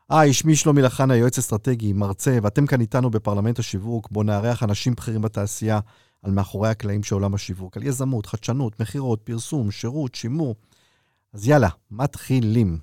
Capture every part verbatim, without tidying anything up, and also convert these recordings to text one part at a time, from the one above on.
היי, שמי שלומי לחנה, יועץ אסטרטגי, מרצה, ואתם כאן איתנו בפרלמנט השיווק, בו נארח אנשים בכירים בתעשייה על מאחורי הקלעים של עולם השיווק, על יזמות, חדשנות, מחירות, פרסום, שירות, שימור. אז יאללה, מתחילים.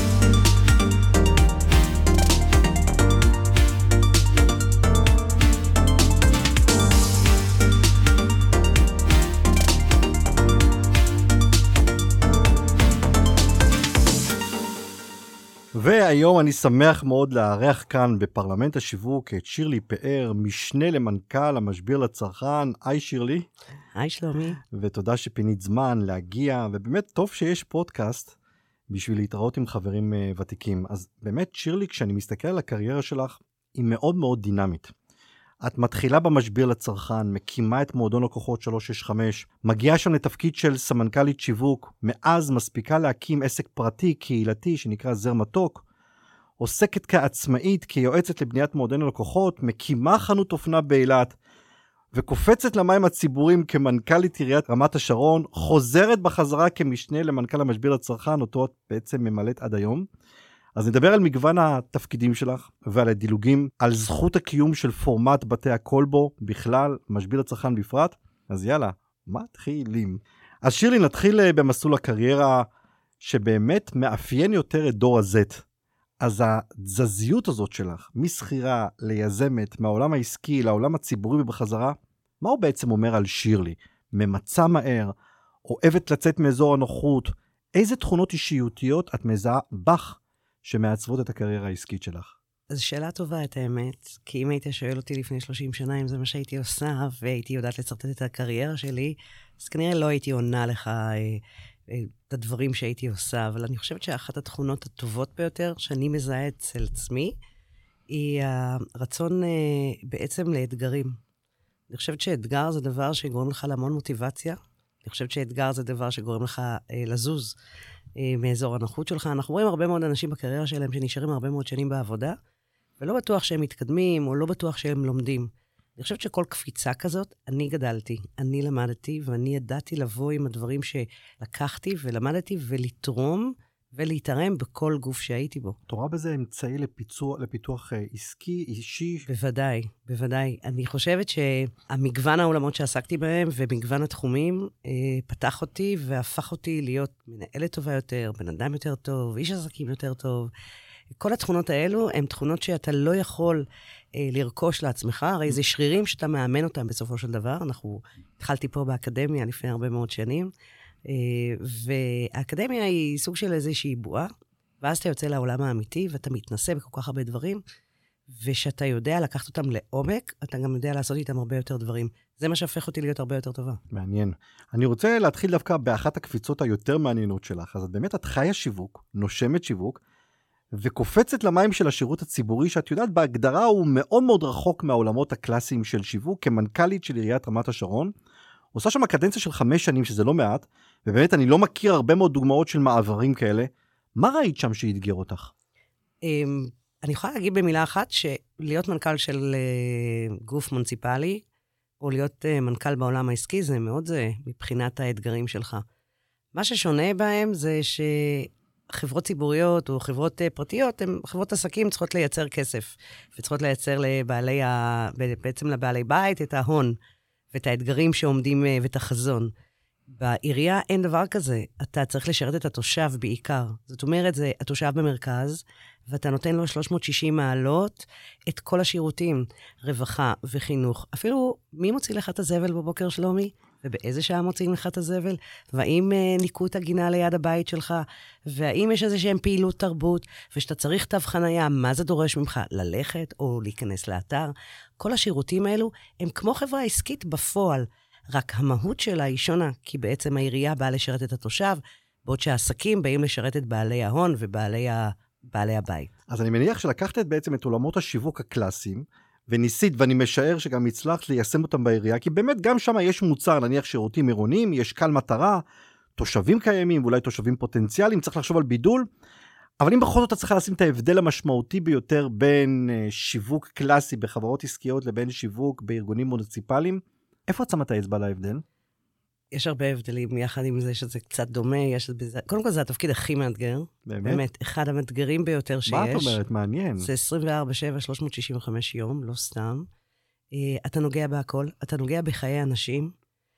והיום אני שמח מאוד לארח כאן בפרלמנט השיווק את שירלי פאר, משנה למנכ"ל המשביר לצרכן. היי שירלי. היי שלומי. ותודה שפינית זמן להגיע, ובאמת טוב שיש פודקאסט בשביל להתראות עם חברים ותיקים. אז באמת שירלי, כשאני מסתכל על הקריירה שלך, היא מאוד מאוד דינמית. את מתחילה במשביר לצרכן, מקימה את מועדון לקוחות שלוש שש חמש, מגיעה שם לתפקיד של סמנכ"לית שיווק, מאז מספיקה להקים עסק פרטי, קהילתי, שנקרא זר מתוק, עוסקת כעצמאית, כיועצת לבניית מועדון לקוחות, מקימה חנות אופנה באילת, וקופצת למים הציבוריים כמנכ"לית עיריית רמת השרון, חוזרת בחזרה כמשנה למנכ"ל המשביר לצרכן, אותו את בעצם ממלאת עד היום. אז נדבר על מגוון התפקידים שלך ועל הדילוגים, על זכות הקיום של פורמט בתי הקולבו בכלל, משביר לצרכן בפרט. אז יאללה, מתחילים. אז שירלי, נתחיל במסלול הקריירה שבאמת מאפיין יותר את דור ה-Z. אז התזזיות הזאת שלך, מסחירה ליזמת, מהעולם העסקי לעולם הציבורי ובחזרה, מה הוא בעצם אומר על שירלי? ממצא מהר, אוהבת לצאת מאזור הנוחות, איזה תכונות אישיותיות את מזהה בך שמעצבות את הקריירה העסקית שלך? אז שאלה טובה את האמת, כי אם היית שואל אותי לפני שלושים שנה אם זה מה שהייתי עושה, והייתי יודעת לצרטט את הקריירה שלי, אז כנראה לא הייתי עונה לך אה, אה, את הדברים שהייתי עושה, אבל אני חושבת שאחת התכונות הטובות ביותר שאני מזהה אצל עצמי, היא הרצון אה, בעצם לאתגרים. אני חושבת שאתגר זה דבר שגורם לך להמון מוטיבציה, אני חושבת שאתגר זה דבר שגורם לך אה, לזוז, מאזור הנוחות שלך. אנחנו רואים הרבה מאוד אנשים בקריירה שלהם שנשארים הרבה מאוד שנים בעבודה, ולא בטוח שהם מתקדמים, או לא בטוח שהם לומדים. אני חושבת שכל קפיצה כזאת, אני גדלתי, אני למדתי, ואני ידעתי לבוא עם הדברים שלקחתי ולמדתי, ולתרום ולהתערם בכל גוף שהייתי בו. את רואה בזה אמצעי לפיצוח, לפיתוח עסקי, אישי? בוודאי, בוודאי. אני חושבת שהמגוון העולמות שעסקתי בהם, ומגוון התחומים, אה, פתח אותי והפך אותי להיות מנהלת טובה יותר, בן אדם יותר טוב, איש עסקים יותר טוב. כל התכונות האלו הן תכונות שאתה לא יכול אה, לרכוש לעצמך, הרי זה שרירים שאתה מאמן אותם בסופו של דבר. אנחנו התחלתי פה באקדמיה לפני הרבה מאוד שנים, והאקדמיה היא סוג של איזושהי בועה, ואז אתה יוצא לעולם האמיתי, ואתה מתנסה בכל כך הרבה דברים, ושאתה יודע לקחת אותם לעומק, אתה גם יודע לעשות איתם הרבה יותר דברים. זה מה שהפך אותי להיות הרבה יותר טובה. מעניין. אני רוצה להתחיל דווקא באחת הקפיצות היותר מעניינות שלך. אז באמת את חיה שיווק, נושמת שיווק, וקופצת למים של השירות הציבורי, שאת יודעת בהגדרה הוא מאוד מאוד רחוק מהעולמות הקלאסיים של שיווק, כמנכ"לית של עיריית רמת השרון, עושה שם קדנציה של חמש שנים, שזה לא מעט, ובאמת אני לא מכיר הרבה מאוד דוגמאות של מעברים כאלה. מה ראית שם שהתגר אותך? אני יכולה להגיד במילה אחת, שלהיות מנכ"ל של גוף מוניציפלי, או להיות מנכ"ל בעולם העסקי, זה מאוד זה מבחינת האתגרים שלך. מה ששונה בהם זה שחברות ציבוריות או חברות פרטיות, חברות עסקים צריכות לייצר כסף, וצריכות לייצר לבעלי, בעצם לבעלי בית את ההון, ואת האתגרים שעומדים ואת החזון. בעירייה אין דבר כזה. אתה צריך לשרת את התושב בעיקר. זאת אומרת, זה התושב במרכז, ואתה נותן לו שלוש מאות ושישים מעלות את כל השירותים, רווחה וחינוך. אפילו מי מוציא לך את הזבל בבוקר, שלומי? ובאיזה שעה מוציאים לך את הזבל? והאם ניקו את הגינה ליד הבית שלך? והאם יש איזושהי פעילות תרבות? ושאתה צריך תו חנייה, מה זה דורש ממך? ללכת או להיכנס לאתר? כל השירותים האלו הם כמו חברה עסקית בפועל, רק המהות שלה היא שונה, כי בעצם העירייה באה לשרת את התושב, בעוד שהעסקים באים לשרת את בעלי ההון ובעלי ה... בעלי הבית. אז אני מניח שלקחת בעצם את עולמות השיווק הקלאסיים, וניסית, ואני משער שגם הצלחת ליישם אותם בעירייה, כי באמת גם שם יש מוצר, נניח שירותים עירוניים, יש קל מטרה, תושבים קיימים, ואולי תושבים פוטנציאליים, צריך לחשוב על בידול, אבל אם בכל זאת אתה צריך לשים את ההבדל המשמעותי ביותר בין שיווק קלאסי בחברות עסקיות לבין שיווק בארגונים מוניציפליים, איפה את שמה את האצבע להבדל? יש הרבה הבדלים, יחד עם זה שזה קצת דומה, יש בזה... קודם כל, זה התפקיד הכי מאתגר. באמת? באמת, אחד המאתגרים ביותר שיש. מה את אומרת? מעניין. זה עשרים וארבע שבע, שלוש מאות שישים וחמש יום, לא סתם. אתה נוגע בהכל, אתה נוגע בחיי אנשים,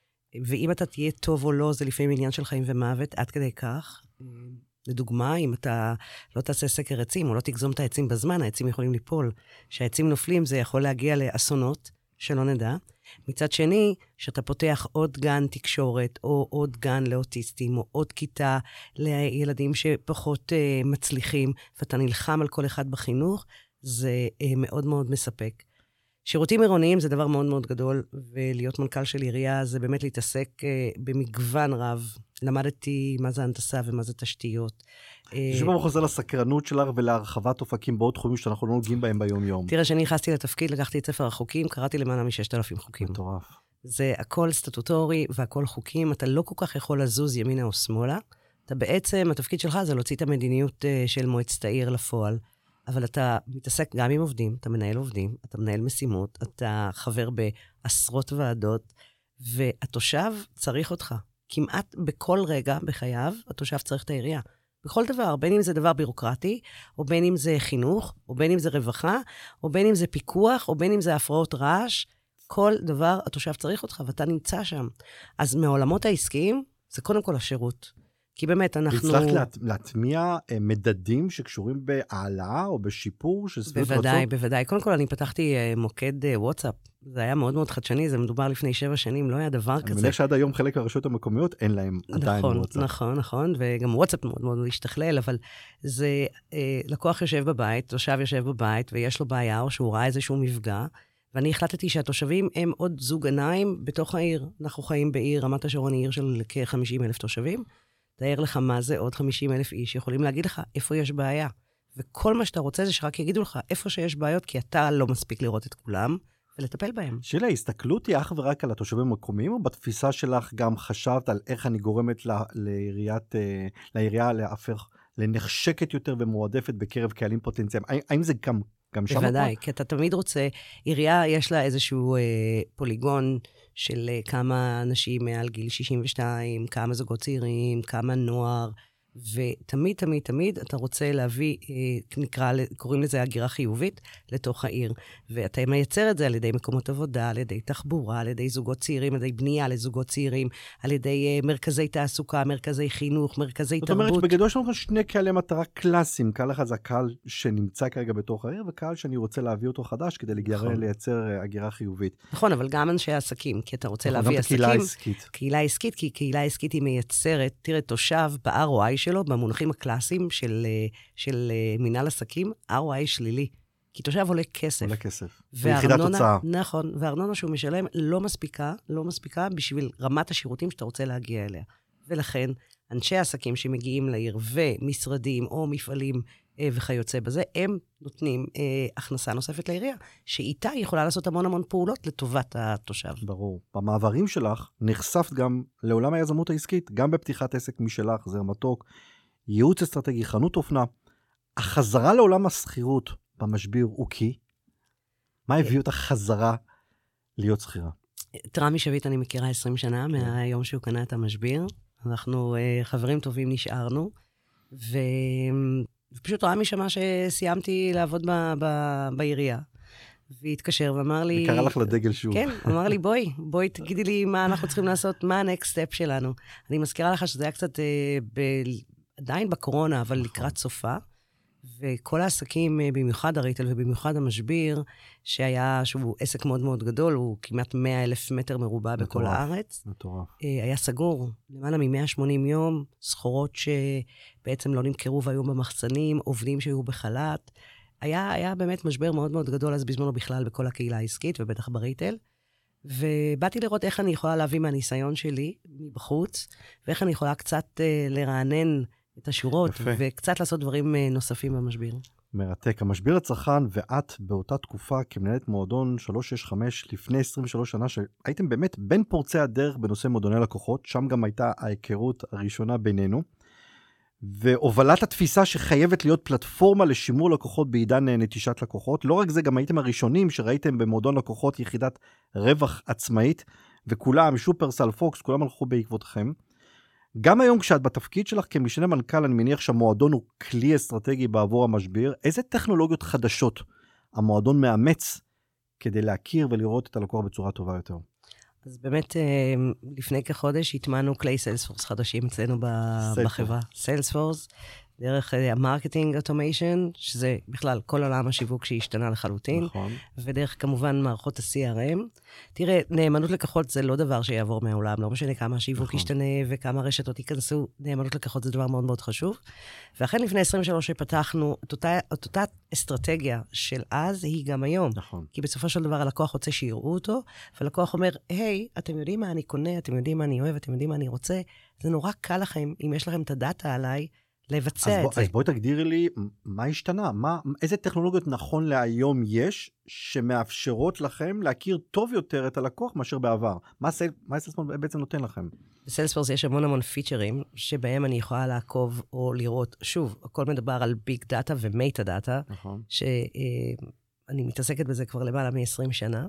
ואם אתה תהיה טוב או לא, זה לפעמים עניין של חיים ומוות, עד כדי כך. לדוגמה, אם אתה לא תעשה סקר עצים, או לא תגזום את העצים בזמן, העצים יכולים ליפול. כשהעצים נופלים, זה יכול להגיע לאסונות, שלא נדע. מצד שני, שאתה פותח עוד גן תקשורת, או עוד גן לאוטיסטים, או עוד כיתה לילדים שפחות uh, מצליחים, ואתה נלחם על כל אחד בחינוך, זה uh, מאוד מאוד מספק. שירותים עירוניים זה דבר מאוד מאוד גדול, ולהיות מנכ"ל של עירייה זה באמת להתעסק uh, במגוון רב. למדתי מה זה הנדסה ומה זה תשתיות. שוב פעם חוזר לסקרנות שלך ולהרחבת אופקים בעוד תחומים שאנחנו לא נוגעים בהם ביום יום. תראה, שאני נכנסתי לתפקיד, לקחתי את ספר החוקים, קראתי למעלה מששת אלפים חוקים. מטורף. זה הכל סטטוטורי והכל חוקים, אתה לא כל כך יכול לזוז ימינה או שמאלה. אתה בעצם, התפקיד שלך זה להוציא את המדיניות של מועצת העיר לפועל, אבל אתה מתעסק גם עם עובדים, אתה מנהל עובדים, אתה מנהל משימות, אתה חבר בעשרות ועדות, והתושב צריך אותך. כמעט בכל רגע בחייו, התושב צריך את העירייה. בכל דבר, בין אם זה דבר בירוקרטי, או בין אם זה חינוך, או בין אם זה רווחה, או בין אם זה פיקוח, או בין אם זה הפרעות רעש, כל דבר התושב צריך אותך, ואתה נמצא שם. אז מעולמות העסקיים, זה קודם כל השירות. כי באמת אנחנו... הצלחת לה, להטמיע מדדים שקשורים בהעלאה או בשיפור של סביבות רצון? בוודאי, בוודאי. קודם כל אני פתחתי מוקד וואטסאפ. זה היה מאוד מאוד חדשני, זה מדובר לפני שבע שנים, לא היה דבר אני כזה. אני מניח שעד היום חלק מהרשויות המקומיות אין להם עדיין נכון, וואטסאפ. נכון, נכון, וגם וואטסאפ מאוד מאוד להשתכלל, אבל זה, אה, לקוח יושב בבית, תושב יושב בבית, ויש לו בעיה, או שהוא ראה איזשהו מפגע, ואני החלטתי שהתושבים הם עוד זוג עיניים בתוך העיר. אנחנו חיים בעיר, רמת השרון היא עיר של כ-חמישים אלף תושבים, תאר לך מה זה, עוד חמישים אלף איש יכולים להגיד לך איפה יש בעיה. וכל מה שאתה רוצה זה שרק יגידו לך איפה שיש בעיות, כי אתה לא מספיק לראות את כולם, ולטפל בהם. שילה, הסתכלות היא אך ורק על התושבים המקומיים, או בתפיסה שלך גם חשבת על איך אני גורמת לה, לעיריית, לעירייה להפך, לנחשקת יותר ומועדפת בקרב קהלים פוטנציאליים? האם זה גם, גם שם? בוודאי, כי אתה תמיד רוצה, עירייה יש לה איזשהו אה, פוליגון, של אה, כמה אנשים מעל גיל שישים ושתיים, כמה זוגות צעירים, כמה נוער, ותמיד, תמיד, תמיד אתה רוצה להביא, נקרא, קוראים לזה הגירה חיובית, לתוך העיר. ואתה מייצר את זה על ידי מקומות עבודה, על ידי תחבורה, על ידי זוגות צעירים, על ידי בנייה לזוגות צעירים, על ידי מרכזי תעסוקה, מרכזי חינוך, מרכזי תרבות. זאת אומרת שבגדול יש לנו שני קהלי מטרה קלאסיים. קהל אחד זה הקהל שנמצא כרגע בתוך העיר, וקהל שאני רוצה להביא אותו חדש, כדי לייצר הגירה חיובית. נכון, אבל גם אנשי עסקים, כי אתה רוצה להביא עסקים. קהילה עסקית. קהילה עסקית, כי קהילה עסקית היא מייצרת, תראה, תושב ב-אר או איי שלו, במונחים הקלאסיים של, של מנהל עסקים, אר או איי שלילי. כי תושב עולה כסף. עולה כסף. ויחידת תוצאה. נכון, והארנונה שהוא משלם לא מספיקה, לא מספיקה בשביל רמת השירותים שאתה רוצה להגיע אליה. ולכן, אנשי העסקים שמגיעים לעיר, ומשרדים או מפעלים אה, וכיוצא בזה, הם נותנים אה, הכנסה נוספת לעירייה, שאיתה יכולה לעשות המון המון פעולות לטובת התושב. ברור. במעברים שלך נחשפת גם לעולם היזמות העסקית, גם בפתיחת עסק משלך, זר מתוק, ייעוץ אסטרטגי, חנות אופנה. החזרה לעולם הסחירות במשביר הוא כי? מה הביא אותך חזרה להיות סחירה? את רמי שביט אני מכירה עשרים שנה, מהיום שהוא קנה את המשביר. אנחנו uh, חברים טובים נשארנו, ו... ופשוט רמי שמע שסיימתי לעבוד ב... ב... בעירייה. והתקשר ואמר לי... וקרא לך לדגל שוב. כן, אמר לי, בואי, בואי תגידי לי מה אנחנו צריכים לעשות, מה ה-next step שלנו. אני מזכירה לך שזה היה קצת uh, ב... עדיין בקורונה, אבל לקראת סופה. וכל העסקים, במיוחד הריטל ובמיוחד המשביר, שהיה, שהוא עסק מאוד מאוד גדול, הוא כמעט מאה אלף מטר מרובע בכל הארץ. מטורף. היה סגור, למעלה מ-מאה ושמונים יום, סחורות שבעצם לא נמכרו והיו במחסנים, עובדים שהיו בחל"ת. היה, היה באמת משבר מאוד מאוד גדול, אז בזמנו בכלל בכל הקהילה העסקית, ובטח בריטל. ובאתי לראות איך אני יכולה להביא מהניסיון שלי מבחוץ, ואיך אני יכולה קצת לרענן את השורות, יפה. וקצת לעשות דברים נוספים במשביר. מרתק. המשביר לצרכן, ואת באותה תקופה כמנהלת מועדון שלוש שש חמש לפני עשרים ושלוש שנה, שהייתם באמת בין פורצי הדרך בנושא מועדוני לקוחות, שם גם הייתה ההיכרות הראשונה בינינו, והובלת התפיסה שחייבת להיות פלטפורמה לשימור לקוחות בעידן נטישת לקוחות. לא רק זה, גם הייתם הראשונים שראיתם במועדון לקוחות יחידת רווח עצמאית, וכולם, שופרסל, פוקס, כולם הלכו בעקבותכם. גם היום כשאת בתפקיד שלך כמשנה מנכ"ל, אני מניח שהמועדון הוא כלי אסטרטגי בעבור המשבר. איזה טכנולוגיות חדשות המועדון מאמץ כדי להכיר ולראות את הלקוח בצורה טובה יותר? אז באמת, לפני כחודש התמנו כלי סיילספורס חדשים אצלנו בחברה. סיילספורס, דרך המרקטינג אוטומיישן, שזה בכלל כל עולם השיווק שהשתנה לחלוטין, נכון. ודרך כמובן מערכות ה-סי אר אם. תראה, נאמנות לקוחות זה לא דבר שיעבור מהעולם, לא משנה כמה השיווק נכון. ישתנה וכמה רשתות ייכנסו, נאמנות לקוחות זה דבר מאוד מאוד חשוב. ואכן לפני עשרים ושלוש שפתחנו, את אותה, את אותה אסטרטגיה של אז היא גם היום. נכון. כי בסופו של דבר הלקוח רוצה שיראו אותו, והלקוח אומר, היי, אתם יודעים מה אני קונה, אתם יודעים מה אני אוהב, אתם יודעים מה אני רוצה, זה נורא קל לכם, אם יש לכם את הדאטה עליי, לבצע אז את בוא, זה. אז בואי תגדירי לי, מה השתנה? מה, איזה טכנולוגיות נכון להיום יש, שמאפשרות לכם להכיר טוב יותר את הלקוח מאשר בעבר? מה סיילספורס בעצם נותן לכם? בסיילספורס יש המון המון פיצ'רים, שבהם אני יכולה לעקוב או לראות, שוב, הכל מדבר על ביג דאטה ומטה דאטה, נכון. שאני מתעסקת בזה כבר למעלה מ-עשרים שנה,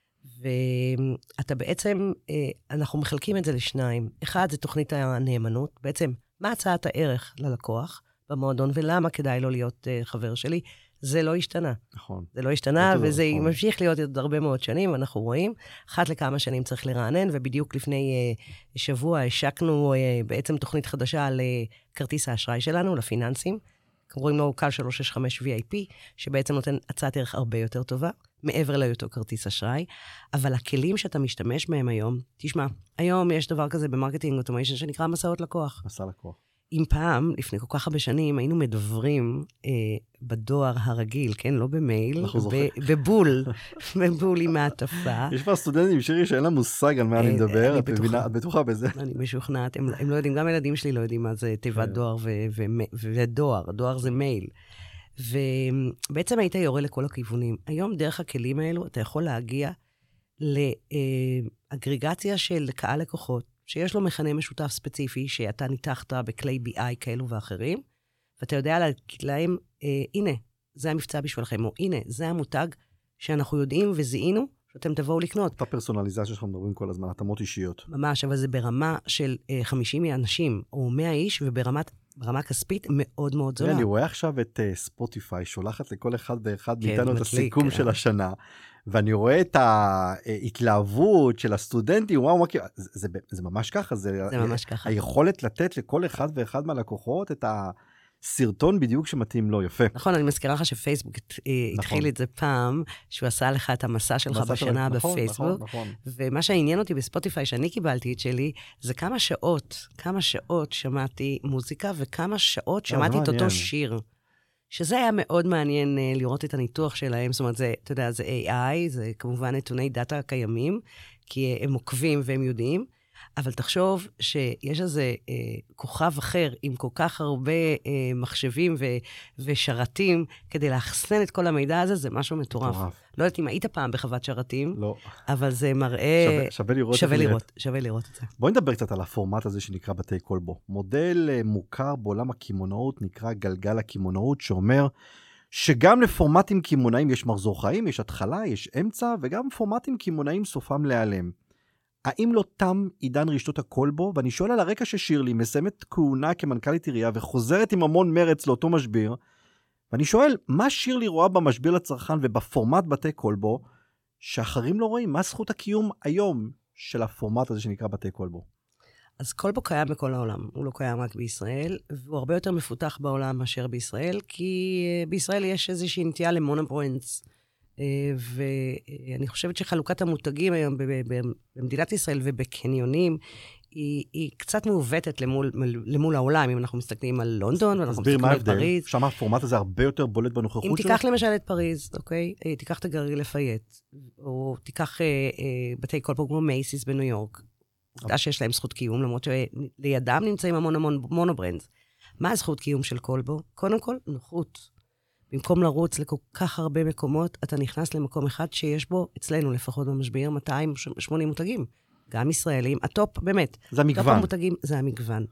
ואתה בעצם, אנחנו מחלקים את זה לשניים. אחד, זה תוכנית הנאמנות, בעצם, מה הצעת הערך ללקוח במועדון, ולמה כדאי לו להיות uh, חבר שלי? זה לא השתנה. נכון. זה לא השתנה, וזה נכון. ממשיך להיות עוד הרבה מאוד שנים, אנחנו רואים. אחת לכמה שנים צריך לרענן, ובדיוק לפני uh, שבוע השקנו uh, בעצם תוכנית חדשה על uh, כרטיס האשראי שלנו, לפיננסים. קוראים לו קל שלוש שש חמש וי איי פי, שבעצם נותן הצעת ערך הרבה יותר טובה, מעבר להיותו כרטיס אשראי. אבל הכלים שאתה משתמש בהם היום, תשמע, היום יש דבר כזה במרקטינג אוטומיישן שנקרא מסעות לקוח. מסע לקוח. אם פעם, לפני כל כך הרבה שנים, היינו מדברים אה, בדואר הרגיל, כן? לא במייל, ב- בבול, בבול עם העטפה. יש כבר סטודנטים שירי שאין להם מושג על מה אני מדבר, את מבינה, את בטוחה בזה? אני משוכנעת, הם, הם לא יודעים, גם הילדים שלי לא יודעים מה זה תיבת דואר ו- ו- ודואר, דואר זה מייל. ובעצם היית יורה לכל הכיוונים. היום דרך הכלים האלו אתה יכול להגיע לאגריגציה של קהל לקוחות, שיש לו מכנה משותף ספציפי, שאתה ניתחת בכלי בי איי כאלו ואחרים, ואתה יודע להגיד להם, אה, הנה, זה המבצע בשבילכם, או הנה, זה המותג שאנחנו יודעים וזיהינו, שאתם תבואו לקנות. אותה פרסונליזציה שאנחנו מדברים כל הזמן, התאמות אישיות. ממש, אבל זה ברמה של אה, חמישים אנשים, או מאה איש, וברמת ברמה כספית מאוד מאוד זולה. אני רואה עכשיו את uh, ספוטיפיי, שולחת לכל אחד ואחד מאיתנו את הסיכום של השנה, ואני רואה את ההתלהבות של הסטודנטים, וואו, זה, זה, זה ממש ככה, זה, זה ממש ככה. היכולת לתת לכל אחד ואחד מהלקוחות את הסרטון בדיוק שמתאים לו, יפה. נכון, אני מזכירה לך שפייסבוק התחיל את זה פעם, שהוא עשה לך את המסע שלך בשנה בפייסבוק, ומה שהעניין אותי בספוטיפיי, שאני קיבלתי את שלי, זה כמה שעות, כמה שעות שמעתי מוזיקה, וכמה שעות שמעתי את אותו שיר. שזה היה מאוד מעניין uh, לראות את הניתוח שלהם, זאת אומרת, זה, אתה יודע, זה איי איי, זה כמובן נתוני דאטה קיימים, כי הם עוקבים והם יודעים, אבל תחשוב שיש איזה אה, כוכב אחר עם כל כך הרבה אה, מחשבים ו- ושרתים, כדי להחסן את כל המידע הזה, זה משהו מטורף. מטורף. לא יודעת אם היית פעם בחוות שרתים, לא. אבל זה מראה... שווה, שווה לראות שווה לראות, שווה לראות את זה. בואי נדבר קצת על הפורמט הזה שנקרא בתי קולבו. מודל אה, מוכר בעולם הכימונאות, נקרא גלגל הכימונאות, שאומר שגם לפורמטים כימונאים יש מחזור חיים, יש התחלה, יש אמצע, וגם פורמטים כימונאים סופם להיעלם. האם לא תם עידן רשתות הקולבו? ואני שואל על הרקע ששירלי מסיימת כהונה כמנכ"לית עירייה וחוזרת עם המון מרץ לאותו משבר, ואני שואל, מה שירלי רואה במשבר לצרכן ובפורמט בתי קולבו, שאחרים לא רואים? מה זכות הקיום היום של הפורמט הזה שנקרא בתי קולבו? אז קולבו קיים בכל העולם, הוא לא קיים רק בישראל, והוא הרבה יותר מפותח בעולם מאשר בישראל, כי בישראל יש איזושהי נטייה למונוברנדס, ואני חושבת שחלוקת המותגים היום במדינת ישראל ובקניונים, היא, היא קצת מעוותת למול, למול העולם, אם אנחנו מסתכלים על לונדון, ואנחנו מסתכלים על פריז. שם הפורמט הזה הרבה יותר בולט בנוכחות שלו? אם תיקח למשל את פריז, אוקיי? תיקח את הגרי לפייט, או תיקח אה, אה, בתי קולבו כמו מייסיס בניו יורק, עובדה שיש להם זכות קיום, למרות שלידם נמצאים המון המון מונוברנדס. מה הזכות קיום של קולבו? קודם כל, נוחות. במקום לרוץ לכל כך הרבה מקומות, אתה נכנס למקום אחד שיש בו, אצלנו לפחות במשבר, מאתיים ושמונים מותגים. גם ישראלים, הטופ, באמת. זה המגוון. טופ המותגים, זה המגוון.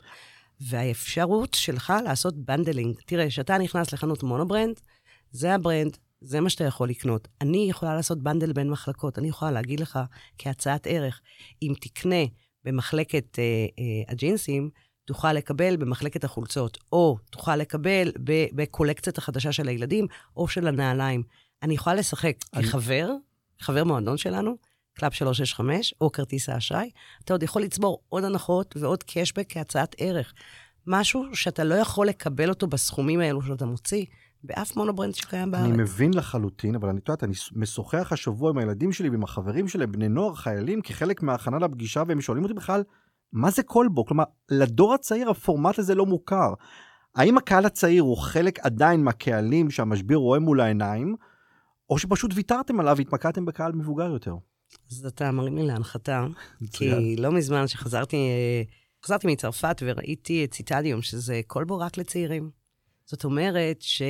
והאפשרות שלך לעשות בנדלינג. תראה, שאתה נכנס לחנות מונוברנד, זה הברנד, זה מה שאתה יכול לקנות. אני יכולה לעשות בנדל בין מחלקות, אני יכולה להגיד לך כהצעת ערך, אם תקנה במחלקת אה, אה, הג'ינסים, תוכל לקבל במחלקת החולצות, או תוכל לקבל בקולקציית החדשה של הילדים, או של הנעליים. אני יכולה לשחק אני... כחבר, חבר מועדון שלנו, קלאב שלוש שש חמש, או כרטיס האשראי, אתה עוד יכול לצבור עוד הנחות ועוד קשבק כהצעת ערך. משהו שאתה לא יכול לקבל אותו בסכומים האלו שאתה מוציא, באף מונוברנד שקיים בארץ. אני מבין לחלוטין, אבל אני יודעת, אני משוחח השבוע עם הילדים שלי ועם החברים שלי, בני נוער, חיילים, כחלק מההכנה לפגישה, והם שואלים אותי בכלל, מה זה קולבו? כלומר, לדור הצעיר הפורמט הזה לא מוכר. האם הקהל הצעיר הוא חלק עדיין מהקהלים שהמשבר רואה מול העיניים, או שפשוט ויתרתם עליו והתמקדתם בקהל מבוגר יותר? אז אתה מרים לי להנחתה, כי לא מזמן שחזרתי, חזרתי מצרפת וראיתי את ציטדיום, שזה קולבו רק לצעירים. זאת אומרת ש...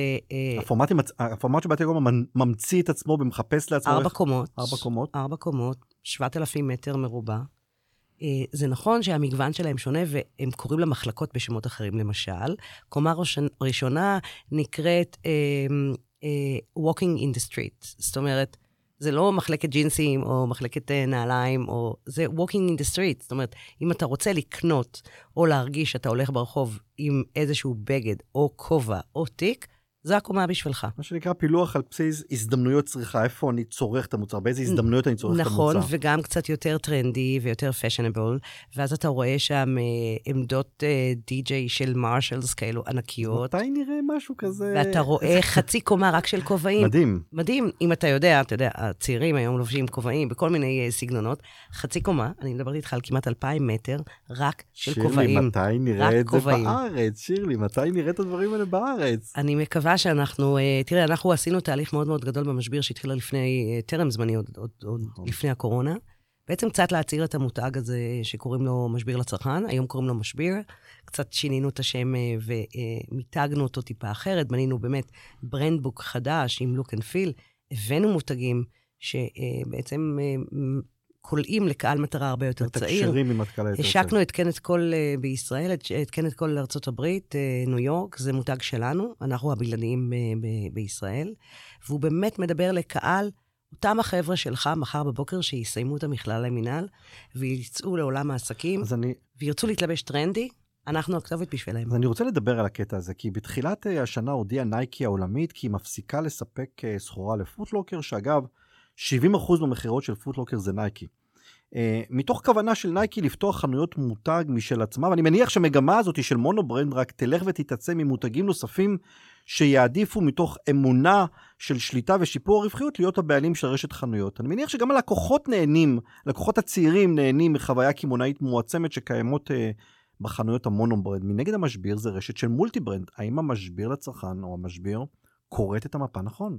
הפורמט שבאתי גומר ממציא את עצמו ומחפש לעצמו... ארבע קומות. ארבע קומות. ארבע קומות, שבעת אלפים מטר מרובע. זה נכון שהמגוון שלהם שונה, והם קוראים למחלקות בשמות אחרים, למשל. קומה ראשונה נקראת uh, uh, Walking in the Street. זאת אומרת, זה לא מחלקת ג'ינסים או מחלקת uh, נעליים, או זה Walking in the Street. זאת אומרת, אם אתה רוצה לקנות או להרגיש שאתה הולך ברחוב עם איזשהו בגד או כובע או תיק, זה הקומה בשבילך. מה שנקרא פילוח על בסיס הזדמנויות צריכה, איפה אני צורך את המוצר, באיזה הזדמנויות אני צורך את המוצר. נכון, וגם קצת יותר טרנדי ויותר פashionable, ואז אתה רואה שם אה, עמדות אה, די-ג'יי של מרשלס כאלו ענקיות. מתי נראה משהו כזה? ואתה רואה חצי קומה רק של כובעים. מדהים. מדהים, אם אתה יודע, אתה יודע, הצעירים היום לובשים כובעים בכל מיני אה, סגנונות, חצי קומה, אני מדברת איתך על כמעט אלפיים מטר, רק של שירלי, כובעים. שירלי, מתי נראה את זה בארץ? שירלי, מתי נראה את הדברים האלה בארץ? אני מקווה שאנחנו, תראה, אנחנו עשינו תהליך מאוד מאוד גדול במשבר שהתחילה לפני, טרם זמני, עוד, עוד, עוד לפני הקורונה. בעצם קצת להצעיר את המותג הזה שקוראים לו משבר לצרכן, היום קוראים לו משבר, קצת שינינו את השם ומיתגנו אותו טיפה אחרת, בנינו באמת ברנדבוק חדש עם לוק אנד פיל, הבאנו מותגים שבעצם קולעים לקהל מטרה הרבה יותר צעיר. מתקשרים עם התקלה יותר צעיר. השקנו את כן את כל בישראל, את כן את כל ארצות הברית, ניו יורק, זה מותג שלנו, אנחנו הבלעדיים בישראל, והוא באמת מדבר לקהל, אותם החבר'ה שלך מחר בבוקר שיסיימו את המכלל למינהל, ויצאו לעולם העסקים, אני... וירצו להתלבש טרנדי, אנחנו הכתובת בשבילהם. אז אני רוצה לדבר על הקטע הזה, כי בתחילת השנה הודיעה נייקי העולמית, כי היא מפסיקה לספק סחורה לפוטלוקר, שאגב, שבעים אחוז במחירות של פוטלוקר זה נייקי. Uh, מתוך כוונה של נייקי לפתוח חנויות מותג משל עצמה, ואני מניח שמגמה הזאת של מונוברנד רק תלך ותתעצם עם מותגים נוספים שיעדיפו מתוך אמונה של שליטה ושיפור הרווחיות להיות הבעלים של רשת חנויות. אני מניח שגם הלקוחות נהנים, לקוחות הצעירים נהנים מחוויה קימונאית מועצמת שקיימות uh, בחנויות המונוברנד. מנגד המשבר זה רשת של מולטי ברנד. האם המשבר לצרכן או המשבר קוראת את המפה נכון?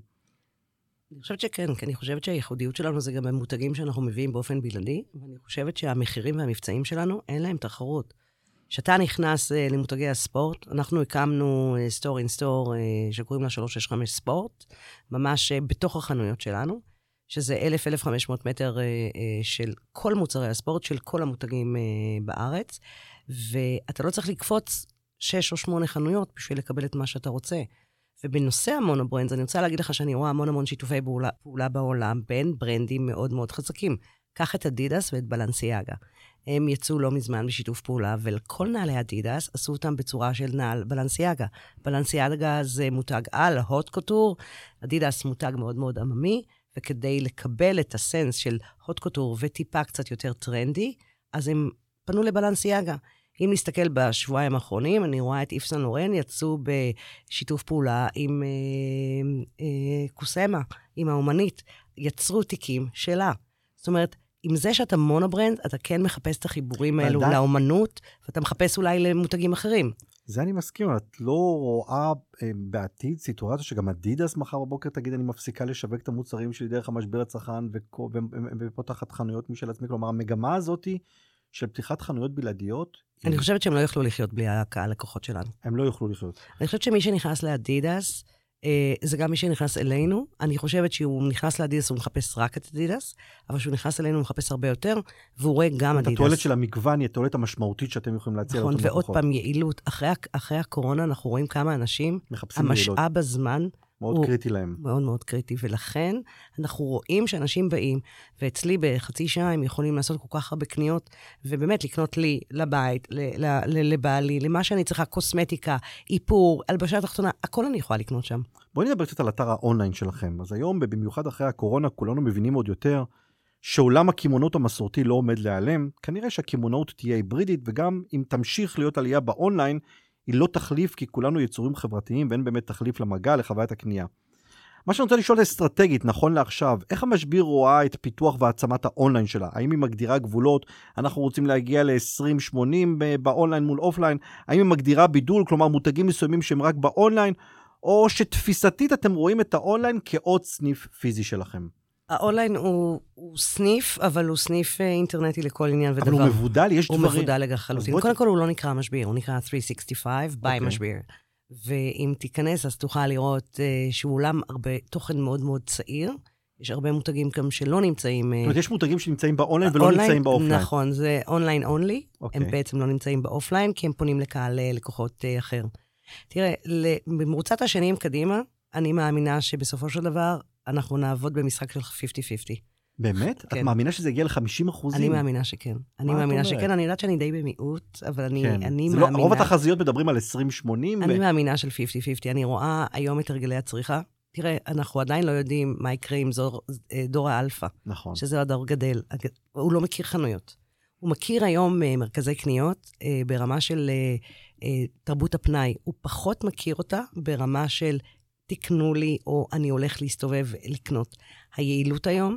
אני חושבת שכן, כי אני חושבת שהייחודיות שלנו זה גם במותגים שאנחנו מביאים באופן בלעדי, ואני חושבת שהמחירים והמבצעים שלנו אין להם תחרות. כשאתה נכנס uh, למותגי הספורט, אנחנו הקמנו סטור אין סטור שקוראים לה שלוש שש חמש ספורט, ממש uh, בתוך החנויות שלנו, שזה אלף עד אלף וחמש מאות מטר uh, uh, של כל מוצרי הספורט, של כל המותגים uh, בארץ, ואתה לא צריך לקפוץ שש או שמונה חנויות בשביל לקבל את מה שאתה רוצה. ובנושא המונוברנדס, אני רוצה להגיד לך שאני רואה המון המון שיתופי פעולה, פעולה בעולם בין ברנדים מאוד מאוד חזקים. קח את אדידס ואת בלנסיאגה. הם יצאו לא מזמן בשיתוף פעולה, ולכל נעלי אדידס עשו אותם בצורה של נעל בלנסיאגה. בלנסיאגה זה מותג על, הוט קוטור, אדידס מותג מאוד מאוד עממי, וכדי לקבל את הסנס של הוט קוטור וטיפה קצת יותר טרנדי, אז הם פנו לבלנסיאגה. אם נסתכל בשבועיים האחרונים, אני רואה את איפסן לורן, יצאו בשיתוף פעולה עם אה, אה, קוסמה, עם האומנית, יצרו תיקים שלה. זאת אומרת, עם זה שאתה מונוברנד, אתה כן מחפש את החיבורים האלו עדיין... לאומנות, ואתה מחפש אולי למותגים אחרים. זה אני מסכים, את לא רואה אה, בעתיד סיטואציה שגם אדידס מחר בבוקר תגיד, אני מפסיקה לשווק את המוצרים שלי דרך המשבר לצרכן, ופותחת חנויות משל עצמי. כלומר, המגמה הזאת של פתיחת חנויות בלעדיות, אני חושבת שהם לא יוכלו לחיות בלי הלקוחות שלנו. הם לא יוכלו לחיות. אני חושבת שמי שנכנס לאדידס, זה גם מי שנכנס אלינו. אני חושבת שהוא נכנס לאדידס, הוא מחפש רק את אדידס, אבל שהוא נכנס אלינו, הוא מחפש הרבה יותר, והוא רואה גם אדידס. את התועלת של המגוון, היא התועלת המשמעותית שאתם יכולים להציע. נכון, ועוד פעם יעילות. אחרי, אחרי הקורונה אנחנו רואים כמה אנשים, המשאב הזמן מאוד הוא קריטי להם. מאוד מאוד קריטי, ולכן אנחנו רואים שאנשים באים, ואצלי בחצי שעה הם יכולים לעשות כל כך הרבה קניות, ובאמת לקנות לי, לבית, ל- ל- ל- לבעלי, למה שאני צריכה, קוסמטיקה, איפור, הלבשה תחתונה, הכל אני יכולה לקנות שם. בואי נדבר קצת על אתר האונליין שלכם. אז היום, במיוחד אחרי הקורונה, כולנו מבינים עוד יותר שעולם הכימונות המסורתי לא עומד להיעלם. כנראה שהכימונות תהיה היברידית, וגם אם תמשיך להיות עלייה באונליין, היא לא תחליף, כי כולנו יצורים חברתיים, ואין באמת תחליף למגע, לחוויית הקנייה. מה שאני רוצה לשאול אסטרטגית, נכון לעכשיו, איך המשביר רואה את פיתוח והעצמת האונליין שלה? האם היא מגדירה גבולות? אנחנו רוצים להגיע ל-עשרים שמונים באונליין מול אופליין? האם היא מגדירה בידול, כלומר מותגים מסוימים שהם רק באונליין? או שתפיסתית אתם רואים את האונליין כעוד סניף פיזי שלכם? האונליין הוא, הוא סניף, אבל הוא סניף אינטרנטי לכל עניין ודבר. אבל הוא מבודל, יש הוא דברים. הוא מבודל לחלוטין. קודם כל הוא לא נקרא משביר, הוא נקרא שלוש מאות שישים וחמש, ביי okay. משביר. ואם תיכנס, אז תוכל לראות uh, שהוא עולם הרבה תוכן מאוד מאוד צעיר. יש הרבה מותגים גם שלא נמצאים... זאת אומרת, יש מותגים שנמצאים באונליין ולא נמצאים באופליין. נכון, זה אונליין אונלי. Okay. הם בעצם לא נמצאים באופליין, כי הם פונים לקהל לקוחות uh, אחר. תראה, במרוצת השנים קדימה, אני מאמינה שבסופו של דבר, אנחנו נעבוד במשחק של חמישים חמישים. באמת? כן. את מאמינה שזה יגיע ל-חמישים אחוז? אני מאמינה שכן. אני מאמינה שכן, אני יודעת שאני די במיעוט, אבל אני, כן. אני מאמינה... לא, רוב התחזיות מדברים על עשרים שמונים. אני ו... מאמינה של חמישים חמישים. אני רואה היום את הרגלי הצריכה. תראה, אנחנו עדיין לא יודעים מה יקרה עם זור, דור האלפא. נכון. שזה הדור גדל. הוא לא מכיר חנויות. הוא מכיר היום מרכזי קניות ברמה של תרבות הפנאי. הוא פחות מכיר אותה ברמה של תקנו לי, או אני הולך להסתובב לקנות. היעילות היום,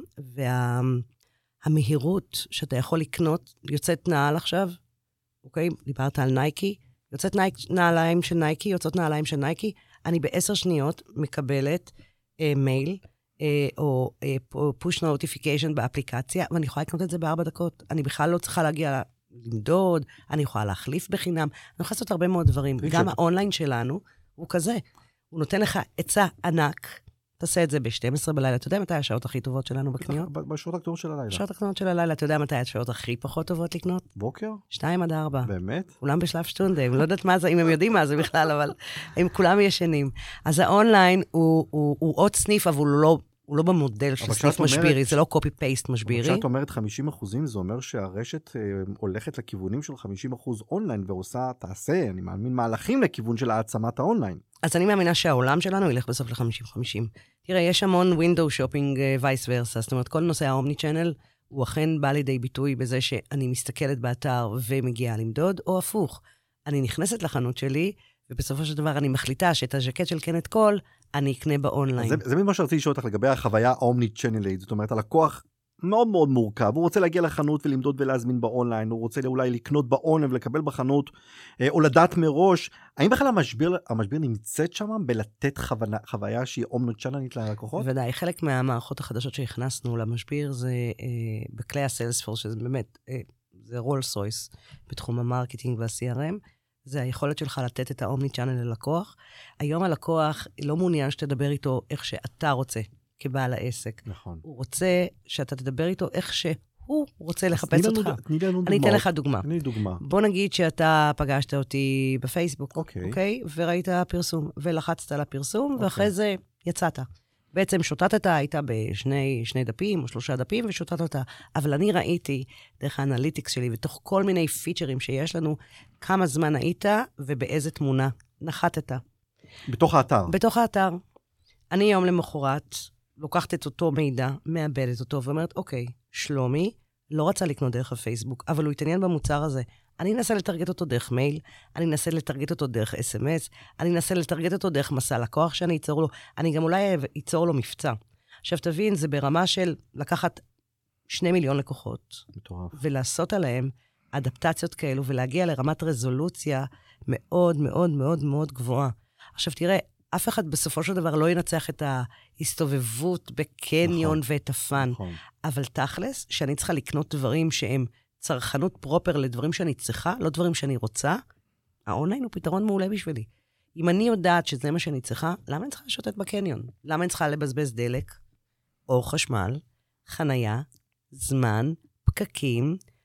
והמהירות שאתה יכול לקנות, יוצאת נעל עכשיו, אוקיי? דיברת על נייקי, יוצאת נעליים של נייקי, יוצאות נעליים של נייקי, אני בעשר שניות מקבלת אה, מייל, אה, או אה, push notification באפליקציה, ואני יכולה לקנות את זה בארבע דקות. אני בכלל לא צריכה להגיע למדוד, אני יכולה להחליף בחינם, אני יכולה לעשות הרבה מאוד דברים. גם האונליין שלנו הוא כזה. הוא נותן לך עצה ענק, תעשה את זה ב-שתים עשרה בלילה, אתה יודע מתי השעות הכי טובות שלנו בקניות? בשעות הקטנות של הלילה. בשעות הקטנות של הלילה, אתה יודע מתי השעות הכי פחות טובות לקנות? בוקר? שתיים עד ארבע. באמת? כולם בשלב שטונדה, הם לא יודעת מה זה, אם הם יודעים מה זה בכלל, אבל הם כולם ישנים. אז האונליין הוא, הוא, הוא עוד סניף, אבל הוא לא, הוא לא במודל של סניף משבירי, זה לא קופי-פייסט משבירי. כשאת אומרת חמישים אחוזים, זה אומר שהרשת אה, הולכת לכיוונים של חמישים אחוז אונליין, ועושה, תעשה, אני מאמין, מהלכים לכיוון של העצמת האונליין. אז אני מאמינה שהעולם שלנו ילך בסוף ל-חמישים חמישים. תראה, יש המון ווינדו שופינג וייס ורסה, זאת אומרת, כל נושא האומני צ'אנל, הוא אכן בא לידי ביטוי בזה שאני מסתכלת באתר ומגיעה למדוד, או הפוך. אני נכנסת לחנות שלי, ובסופו של דבר אני מחליטה שאת הז'קט של קנט קול, אני אקנה באונליין. זה, זה מה שרציתי לשאול אותך לגבי החוויה האומני צ'אנלית, זאת אומרת, הלקוח מאוד מאוד מורכב, הוא רוצה להגיע לחנות ולמדוד ולהזמין באונליין, הוא רוצה אולי לקנות באונליין ולקבל בחנות, או לדעת מראש, האם בכלל המשביר, המשביר נמצאת שם בלתת חוויה, חוויה שהיא אומנות צ'אנלית ללקוחות? ודאי, חלק מהמערכות החדשות שהכנסנו למשביר זה אה, בכלי הסיילספורס, שזה באמת, אה, זה רולס רויס בתחום המרקטינג וה-סי אר אם, זה היכולת שלך לתת את האומני צ'אנל ללקוח. היום הלקוח לא מעוניין שתדבר איתו איך שאתה רוצה. כבעל העסק. נכון. הוא רוצה שאתה תדבר איתו איך שהוא רוצה לחפש אותך. תני לנו דוגמא. אני אתן לך דוגמה. תני לי דוגמה. בוא נגיד שאתה פגשת אותי בפייסבוק, אוקיי. אוקיי? וראית פרסום, ולחצת על הפרסום, ואחרי זה יצאת. בעצם שוטטת, היית בשני שני דפים או שלושה דפים, ושוטטת. אבל אני ראיתי, דרך האנליטיקס שלי, ותוך כל מיני פיצ'רים שיש לנו, כמה זמן היית ובאיזה תמונה נחתת. בתוך האתר. בתוך האתר. אני יום למחרת, לוקחת את אותו מידע, מאבדת אותו, ואומרת, אוקיי, שלומי לא רצה לקנות דרך הפייסבוק, אבל הוא התעניין במוצר הזה. אני אנסה לטרגט אותו דרך מייל, אני אנסה לטרגט אותו דרך אס אם אס, אני אנסה לטרגט אותו דרך מסע לקוח שאני אצור לו, אני גם אולי אצור לו מבצע. עכשיו תבין, זה ברמה של לקחת שני מיליון לקוחות, מטורף. ולעשות עליהם אדפטציות כאלו, ולהגיע לרמת רזולוציה מאוד מאוד מאוד מאוד גבוהה. עכשיו תראה, אף אחד בסופו של דבר לא ינצח את ההסתובבות בקניון נכון, ואת הפן. נכון. אבל תכלס, שאני צריכה לקנות דברים שהם צרכנות פרופר לדברים שאני צריכה, לא דברים שאני רוצה, האונליין הוא פתרון מעולה בשבילי. אם אני יודעת שזה מה שאני צריכה, למה אני צריכה לשוטט בקניון? למה אני צריכה לבזבז דלק, או חשמל, חנייה, זמן, פקקים,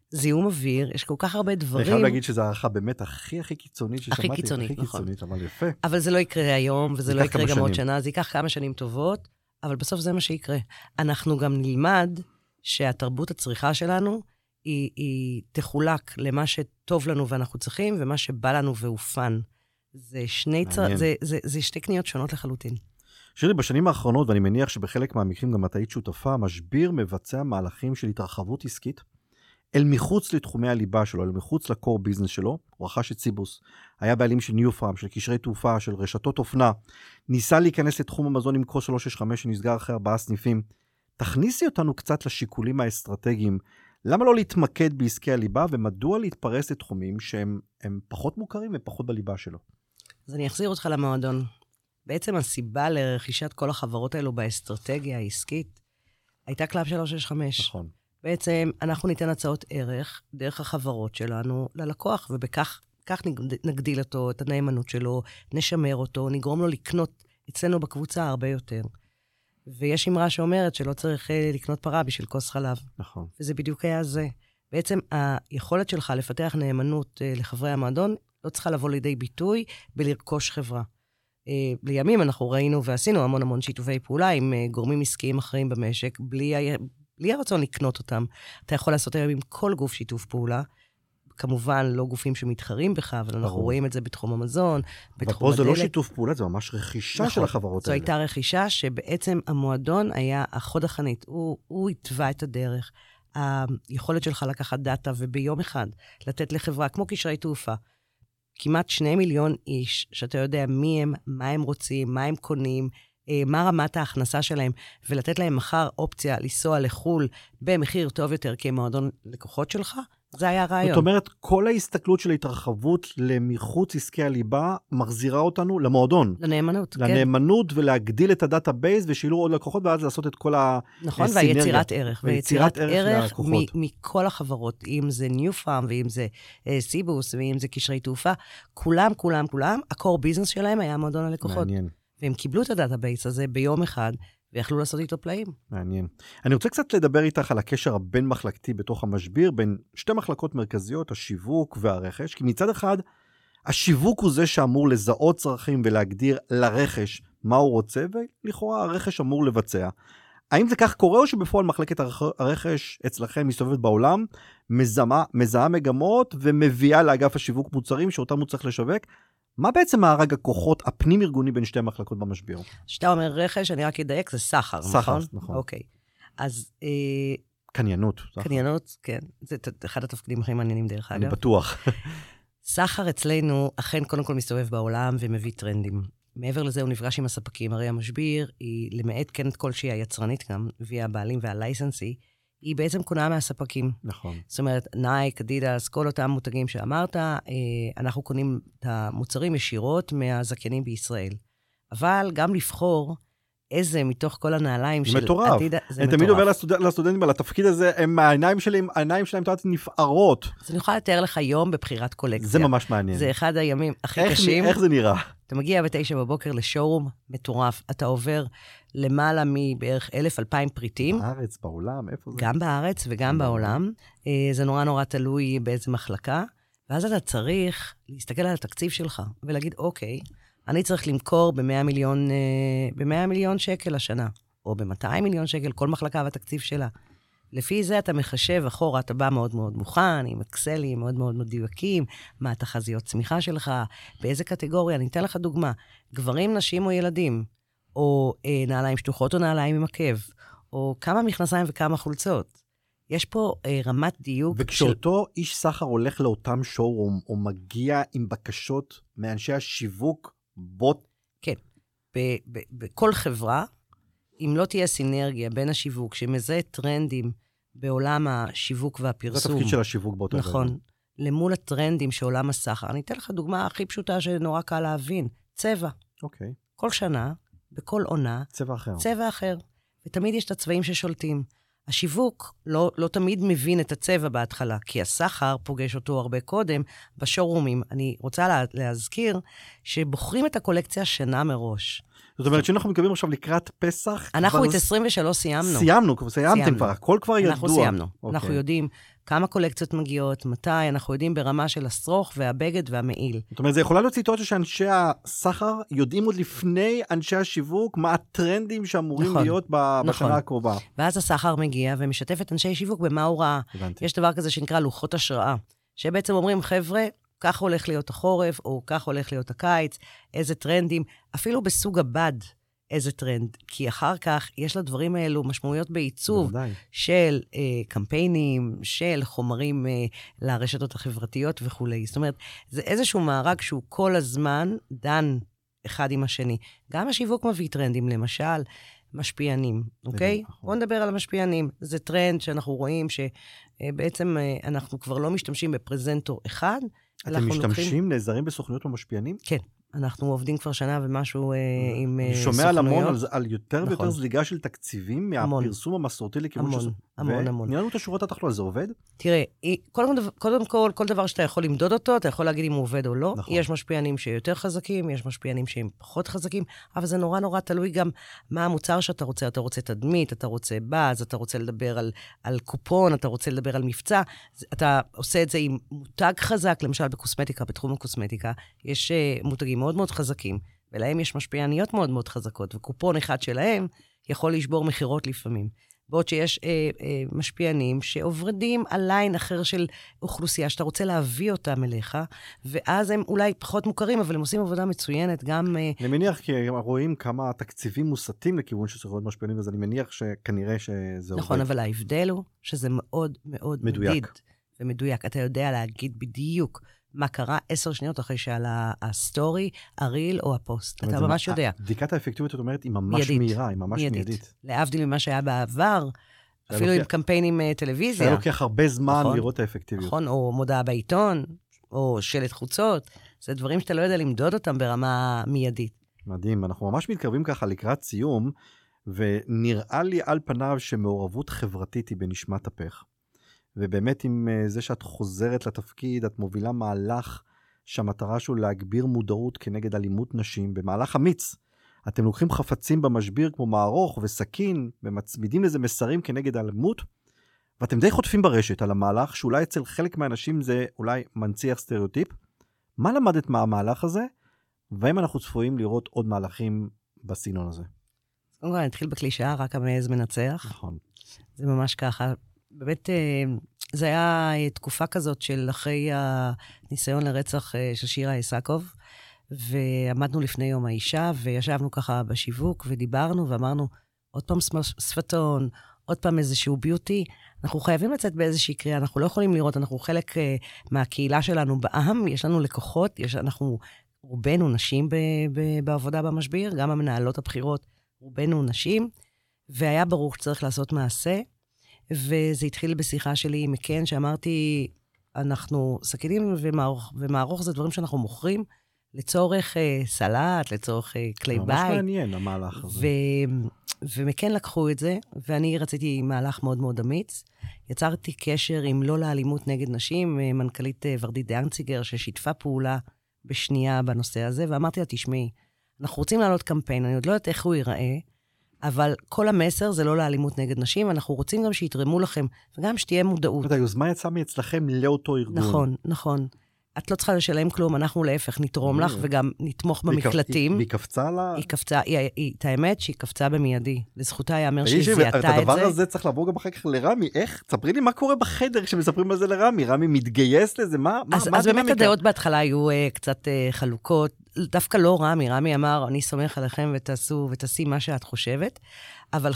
זיהום אוויר, יש כל כך הרבה דברים. אני חייב להגיד שזו הערכה באמת הכי הכי קיצונית ששמעתי. הכי קיצונית, הכי נכון. קיצונית, אבל יפה. אבל זה לא יקרה היום, וזה לא יקרה גם שנים. עוד שנה, זה ייקח כמה שנים טובות, אבל בסוף זה מה שיקרה. אנחנו גם נלמד שהתרבות הצריכה שלנו, היא, היא תחולק למה שטוב לנו ואנחנו צריכים, ומה שבא לנו והופן. זה שני, צר... זה, זה, זה שתי קניות שונות לחלוטין. שירלי, בשנים האחרונות, ואני מניח שבחלק מהמקרים גם את היית שותפה, המשביר מבצע מהלכים של התרחבות עסקית, אל מחוץ לתחומי הליבה שלו, אל מחוץ לקור ביזנס שלו, הוא רכש את סיבוס, היה בעלים של ניו פארם, של קשרי תעופה, של רשתות אופנה, ניסה להיכנס לתחום המזון עם קו שלוש שש חמש שנסגר אחרי ארבעה סניפים. תכניסי אותנו קצת לשיקולים האסטרטגיים, למה לא להתמקד בעסקי הליבה, ומדוע להתפרס לתחומים שהם הם פחות מוכרים ופחות בליבה שלו? אז אני אחזיר אותך למועדון. בעצם הסיבה לרכישת כל החברות האלו באסטרטגיה העסקית, הייתה קלאב שלוש שש חמש. נכון. בעצם אנחנו ניתן הצעות ערך דרך החברות שלנו ללקוח, ובכך כך נגדיל אותו, את הנאמנות שלו, נשמר אותו, נגרום לו לקנות אצלנו בקבוצה הרבה יותר. ויש אמרה שאומרת שלא צריך לקנות פרה בשביל כוס חלב. נכון. וזה בדיוק היה זה. בעצם היכולת שלך לפתח נאמנות לחברי המועדון, לא צריכה לבוא לידי ביטוי בלרכוש חברה. לימים אנחנו ראינו ועשינו המון המון שיתופי פעולה עם גורמים עסקיים אחרים במשק, בלי, בלי הרצון לקנות אותם. אתה יכול לעשות היום עם כל גוף שיתוף פעולה, כמובן לא גופים שמתחרים בך, אבל אנחנו ברור. רואים את זה בתחום המזון, בתחום הדלק. אבל פה זה לא שיתוף פעולה, זה ממש רכישה נכון, של החברות זו האלה. זו הייתה רכישה שבעצם המועדון היה החוד החנית, הוא, הוא התווה את הדרך. היכולת שלך לקחת דאטה וביום אחד לתת לחברה, כמו קשרי תעופה, כמעט שני מיליון איש, שאתה יודע מי הם, מה הם רוצים, מה הם קונים, מה רמת ההכנסה שלהם, ולתת להם מחר אופציה לנסוע לחול במחיר טוב יותר כמועדון לקוחות שלך, זה היה הרעיון. זאת אומרת, כל ההסתכלות של ההתרחבות למחוץ עסקי הליבה, מחזירה אותנו למועדון. לנאמנות, כן. לנאמנות ולהגדיל את הדאטה בייס, ושאילו עוד לקוחות, ואז לעשות את כל הסינרגיה. נכון, והיצירת ערך. ויצירת ערך ללקוחות. מכל החברות, אם זה ניו פארם, ואם זה סיבוס, ואם זה קשרי תעופה, כולם, כולם, כולם, הקור ביזנס שלהם היה מועדון הלקוחות. מעניין. והם קיבלו את הדאטה בייס הזה ביום אחד, ויכלו לעשות איתו פלאים. מעניין. אני רוצה קצת לדבר איתך על הקשר הבין-מחלקתי בתוך המשביר, בין שתי מחלקות מרכזיות, השיווק והרכש, כי מצד אחד, השיווק הוא זה שאמור לזהות צרכים ולהגדיר לרכש מה הוא רוצה, ולכאורה הרכש אמור לבצע. האם זה כך קורה, או שבפועל מחלקת הרכש אצלכם מסתובבת בעולם, מזהה, מזהה מגמות, ומביאה לאגף השיווק מוצרים שאותם הוא צריך לשווק? מה בעצם מארג הכוחות הפנים-ארגוני בין שתי המחלקות במשביר? שאתה אומר רכש, אני רק אדייק, זה סחר, סחר, נכון? סחר, נכון. אוקיי. אז... קניינות. קניינות, כן. זה אחד התפקידים הכי מעניינים דרך אגב. אני בטוח. סחר אצלנו אכן קודם כל מסתובב בעולם ומביא טרנדים. מעבר לזה הוא נפגש עם הספקים. הרי המשביר היא למעט כן את כל שהיא היצרנית גם, והיא הבעלים והלייסנסי, היא בעצם קונה מהספקים. נכון. זאת אומרת, נייק, אדידס, כל אותם מותגים שאמרת, אנחנו קונים את המוצרים ישירות מהזכיינים בישראל. אבל גם לבחור איזה מתוך כל הנעליים של אדידס, זה מטורף. אני תמיד עובר לסטודנטים על התפקיד הזה, העיניים שלהם, העיניים שלהם תמיד נפערות. אז אני יכולה לתאר לך יום בבחירת קולקציה. זה ממש מעניין. זה אחד הימים הכי קשים. איך זה נראה? אתה מגיע בתשע בבוקר לשורום מטורף, אתה עובר למעלה מבערך אלף, אלפיים פריטים. בארץ, בעולם, איפה זה? גם בארץ וגם בעולם. זה נורא נורא תלוי באיזה מחלקה, ואז אתה צריך להסתכל על התקציב שלך, ולהגיד, אוקיי, אני צריך למכור ב-מאה מיליון, ב-מאה מיליון שקל השנה, או ב-מאתיים מיליון שקל, כל מחלקה והתקציב שלה. לפי זה אתה מחשב אחורה, אתה בא מאוד מאוד מוכן, עם אקסלים מאוד מאוד מדויקים, מה התחזיות צמיחה שלך, באיזה קטגוריה, אני אתן לך דוגמה, גברים, נשים או ילדים, או אה, נעליים שטוחות או נעליים עם עקב, או כמה מכנסיים וכמה חולצות. יש פה אה, רמת דיוק. וכשאותו של... איש סחר הולך לאותם שואורום, או מגיע עם בקשות מאנשי השיווק, בוט... כן, ב- ב- בכל חברה, אם לא תהיה סינרגיה בין השיווק, שמזהה טרנדים בעולם השיווק והפרסום. זה התפקיד של השיווק באותו דבר. נכון. למול הטרנדים שעולם הסחר. אני אתן לך דוגמה הכי פשוטה שנורא קל להבין. צבע. אוקיי. כל שנה, בכל עונה. צבע אחר. צבע אחר. ותמיד יש את הצבעים ששולטים. השיווק לא, לא תמיד מבין את הצבע בהתחלה, כי הסחר פוגש אותו הרבה קודם בשורומים. אני רוצה לה, להזכיר שבוחרים את הקולקציה שנה מראש. זאת אומרת שאנחנו מקבלים עכשיו לקראת פסח. אנחנו את עשרים ושלוש סיימנו. סיימנו, כבר סיימתם כבר, הכל כבר ידוע. אנחנו סיימנו. אנחנו יודעים כמה קולקציות מגיעות, מתי, אנחנו יודעים ברמה של השרוך והבגד והמעיל. זאת אומרת, זה יכולה להיות סיטואציה שאנשי הסחר יודעים עוד לפני אנשי השיווק, מה הטרנדים שאמורים נכון, להיות ב- בשנה נכון. הקרובה. ואז הסחר מגיע ומשתף את אנשי שיווק במה הוא ראה. הבנתי. יש דבר כזה שנקרא לוחות השראה, שבעצם אומרים, חבר'ה, כך הולך להיות החורף, או כך הולך להיות הקיץ, איזה טרנדים, אפילו בסוג הבד, איזה טרנד, כי אחר כך יש לדברים האלו משמעויות בעיצוב בוודאי. של אה, קמפיינים, של חומרים אה, לרשתות החברתיות וכו'. זאת אומרת, זה איזשהו מארג שהוא כל הזמן דן אחד עם השני. גם השיווק מביא טרנדים, למשל, משפיענים, אוקיי? נכון. בואו נדבר על המשפיענים. זה טרנד שאנחנו רואים שבעצם אנחנו כבר לא משתמשים בפרזנטור אחד. אתם משתמשים, לוקחים... נעזרים בסוכניות ומשפיענים? כן. אנחנו עובדים כבר שנה ומשהו אה, עם אני סוכנויות. שומע על המון, על, על יותר נכון. ויותר זליגה של תקציבים המון. מהפרסום המסורתי לכיוון המון, של... המון, המון. ונראה לנו את השורות התחתונות, זה עובד? תראה, קודם, קודם כל, כל דבר שאתה יכול למדוד אותו, אתה יכול להגיד אם הוא עובד או לא. נכון. יש משפיענים שיותר חזקים, יש משפיענים שהם פחות חזקים, אבל זה נורא נורא תלוי גם מה המוצר שאתה רוצה. אתה רוצה תדמית, אתה רוצה באז, אתה רוצה לדבר על, על קופון, אתה רוצה לדבר על מבצע. אתה עושה את זה עם מותג חזק, למשל בקוסמטיקה, בתחום הקוסמטיקה, יש uh, מותגים מאוד מאוד חזקים, ולהם יש משפיעניות מאוד מאוד חזקות, וקופון אחד שלהם יכול לשבור מחירות לפעמים. בעוד שיש אה, אה, משפיענים שעובדים על ליין אחר של אוכלוסייה, שאתה רוצה להביא אותם אליך, ואז הם אולי פחות מוכרים, אבל הם עושים עבודה מצוינת, גם... אה... אני מניח, כי רואים כמה תקציבים מוסתים לכיוון של סוכנויות משפיענים, אז אני מניח שכנראה שזה עובד. נכון, אבל ההבדל הוא שזה מאוד מאוד מדויק. מדיד ומדויק. אתה יודע להגיד בדיוק מה קרה עשר שניות אחרי שעלה הסטורי, הריל או הפוסט. אתה ממש יודע. בדיקת האפקטיביות, את אומרת, היא ממש מהירה, היא ממש מיידית. להבדיל ממה שהיה בעבר, אפילו עם קמפיינים טלוויזיה. זה לוקח הרבה זמן לראות את האפקטיביות. נכון, או מודעה בעיתון, או שלט חוצות. זה דברים שאתה לא יודע למדוד אותם ברמה מיידית. מדהים, אנחנו ממש מתקרבים ככה לקראת סיום, ונראה לי על פניו שמעורבות חברתית היא בנשמת אפך. ובאמת עם זה שאת חוזרת לתפקיד, את מובילה מהלך שהמטרה שלו להגביר מודעות כנגד אלימות נשים, במהלך אמיץ. אתם לוקחים חפצים במשביר כמו מערוך וסכין, ומצמידים לזה מסרים כנגד אלימות, ואתם די חוטפים ברשת על המהלך, שאולי אצל חלק מהאנשים זה אולי מנציח סטריאוטיפ. מה למדת מהמהלך הזה, והאם אנחנו צפויים לראות עוד מהלכים בסגנון הזה? קודם כל, אני אתחיל בקלישאה, רק המעז מנצח. נכון. זה ממש ככה. באמת, זה היה תקופה כזאת של אחרי הניסיון לרצח של שירה איסקוב, ועמדנו לפני יום האישה, וישבנו ככה בשיווק, ודיברנו, ואמרנו, עוד פעם שפתון, עוד פעם איזשהו ביוטי, אנחנו חייבים לצאת באיזושהי קריאה, אנחנו לא יכולים לראות, אנחנו חלק מהקהילה שלנו בעם, יש לנו לקוחות, יש, אנחנו רובנו נשים ב, ב, בעבודה במשביר, גם המנהלות הבחירות, רובנו נשים, והיה ברור שצריך לעשות מעשה, וזה התחיל בשיחה שלי עם מקן, שאמרתי, אנחנו סכינים ומערוך, ומערוך זה דברים שאנחנו מוכרים, לצורך אה, סלט, לצורך אה, כלי בית. ממש מעניין המהלך הזה. ו- ומקן לקחו את זה, ואני רציתי מהלך מאוד מאוד אמיץ. יצרתי קשר עם לא לאלימות נגד נשים, מנכ"לית ורדית דיאנציגר, ששיתפה פעולה בשנייה בנושא הזה, ואמרתי לה, תשמעי, אנחנו רוצים לעלות קמפיין, אני עוד לא יודעת איך הוא ייראה, אבל כל המסר זה לא לאלימות נגד נשים, אנחנו רוצים גם שיתרמו לכם, וגם שתהיה מודעות. היוזמה יצאה מאצלכם לאותו ארגון. נכון, נכון. את לא צריכה לשלם כלום, אנחנו להפך נתרום לך, וגם נתמוך במקלטים. והיא קפצה לה? היא קפצה, את האמת שהיא קפצה במיידי. לזכותה יאמר שהיא זיהתה את זה. את הדבר הזה צריך לעבור גם אחר כך לרמי. איך? תספרי לי מה קורה בחדר כשמספרים על זה לרמי. רמי מתגייס לזה? מה? אז באמת הדעות בהתחלה היו קצת חלוקות. דווקא לא רמי. רמי אמר, אני סומך עליכם ותעשו ותעשי מה שאת חושבת. אבל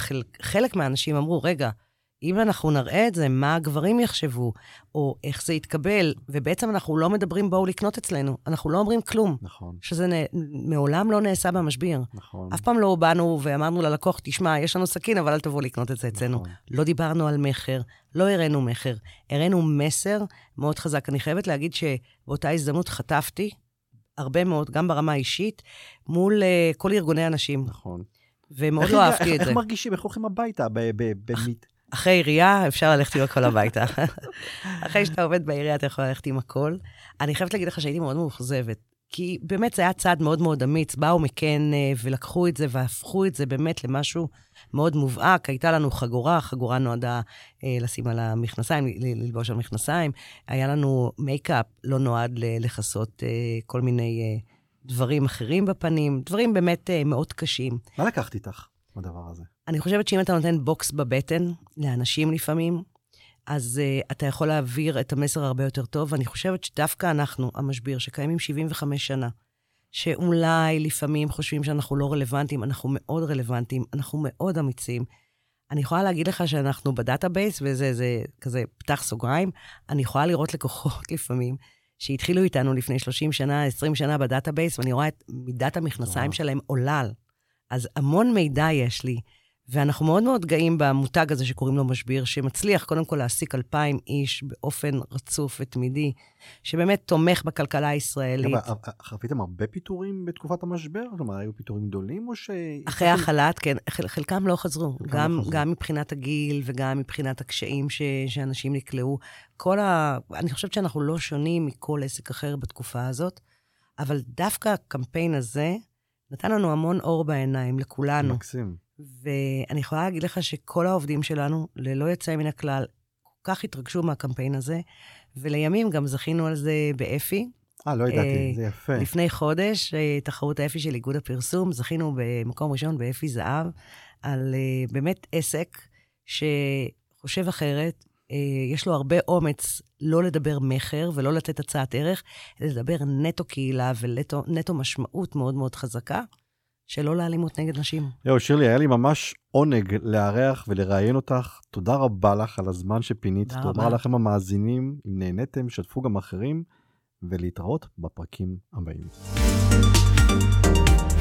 חלק מהאנשים אמרו, רגע, אם אנחנו נראה את זה, מה הגברים יחשבו, או איך זה יתקבל, ובעצם אנחנו לא מדברים בואו לקנות אצלנו, אנחנו לא אומרים כלום. נכון. שזה נ... מעולם לא נעשה במשביר. נכון. אף פעם לא באנו ואמרנו ללקוח, תשמע, יש לנו סכין, אבל אל תבוא לקנות את זה אצלנו. נכון. לא דיברנו על מחר, לא הראינו מחר, הראינו מסר מאוד חזק. אני חייבת להגיד שבאותה הזדמנות חטפתי, הרבה מאוד, גם ברמה האישית, מול uh, כל ארגוני אנשים. נכון. ומאוד לא אהבתי את איך זה. איך מרגישים? איך הולכים הביתה? במית... אחרי עירייה אפשר ללכת עם הכל הביתה. אחרי שאתה עובד בעירייה אתה יכול ללכת עם הכל. אני חייבת להגיד לך שהייתי מאוד מאוכזבת, כי באמת זה היה צעד מאוד מאוד אמיץ, באו מכן ולקחו את זה והפכו את זה באמת למשהו מאוד מובהק. הייתה לנו חגורה, חגורה נועדה אה, לשים על המכנסיים, ללבוש על מכנסיים. היה לנו מייקאפ, לא נועד לחסות אה, כל מיני אה, דברים אחרים בפנים, דברים באמת אה, מאוד קשים. מה לקחת איתך בדבר הזה? אני חושבת שאם אתה נותן בוקס בבטן לאנשים לפעמים, אז uh, אתה יכול להעביר את המסר הרבה יותר טוב, ואני חושבת שדווקא אנחנו, המשביר, שקיימים שבעים וחמש שנה, שאולי לפעמים חושבים שאנחנו לא רלוונטיים, אנחנו מאוד רלוונטיים, אנחנו מאוד אמיצים. אני יכולה להגיד לך שאנחנו בדאטאבייס, וזה זה, כזה פתח סוגריים, אני יכולה לראות לקוחות לפעמים, שהתחילו איתנו לפני שלושים שנה, עשרים שנה בדאטאבייס, ואני רואה את מידת המכנסיים שלהם עולל. אז המון מידע יש לי, ואנחנו מאוד מאוד גאים במותג הזה שקוראים לו משביר, שמצליח קודם כל להעסיק אלפיים איש באופן רצוף ותמידי, שבאמת תומך בכלכלה הישראלית. חוויתם הרבה פיתורים בתקופת המשבר? כלומר, היו פיתורים גדולים או ש... אחרי החל"ת, כן. חלקם לא חזרו. גם, גם מבחינת הגיל וגם מבחינת הקשיים ש, שאנשים נקלעו. כל ה... אני חושבת שאנחנו לא שונים מכל עסק אחר בתקופה הזאת, אבל דווקא הקמפיין הזה נתן לנו המון אור בעיניים לכולנו. מקסים. ואני יכולה להגיד לך שכל העובדים שלנו, ללא יצא מן הכלל, כל כך התרגשו מהקמפיין הזה, ולימים גם זכינו על זה באפי. אה, לא ידעתי, זה יפה. לפני חודש, תחרות האפי של איגוד הפרסום, זכינו במקום ראשון באפי זהב, על באמת עסק שחושב אחרת, יש לו הרבה אומץ לא לדבר מחר ולא לתת הצעת ערך, אלא לדבר נטו קהילה ונטו משמעות מאוד מאוד חזקה, שלא לאלימות נגד נשים. יו, שירלי, היה לי ממש עונג לארח ולראיין אותך. תודה רבה לך על הזמן שפינית. תודה רבה לכם המאזינים. אם נהניתם, שתפו גם אחרים, ולהתראות בפרקים הבאים.